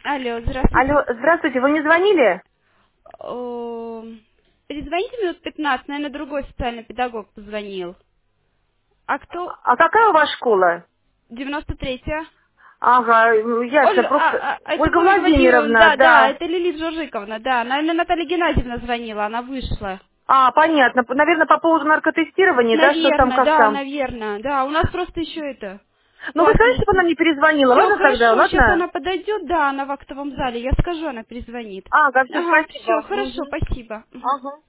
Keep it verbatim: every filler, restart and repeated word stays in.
Алло, здравствуйте. Алло, здравствуйте, вы не звонили? О, Перезвоните минут пятнадцать, наверное, другой социальный педагог позвонил. А кто? А какая у вас школа? девяносто третья. Ага, ну, ясно, Ольга, просто... а, а, это Ольга вы, Ольга Владимировна, Владимировна, да, да, да. это Лилит Жужиковна, да. Наверное, Наталья Геннадьевна звонила, она вышла. А, понятно. Наверное, по поводу наркотестирования, да, что там, Наверное, как да, там. наверное, да. У нас просто еще это Ну, вы скажите, классный. чтобы она мне перезвонила, Все, ладно тогда, хорошо, сейчас ладно? она подойдет, да, она в актовом зале. Я скажу, она перезвонит. Ага, все, Ага, все, спасибо. хорошо, Мгм. спасибо. Мгм. Ага.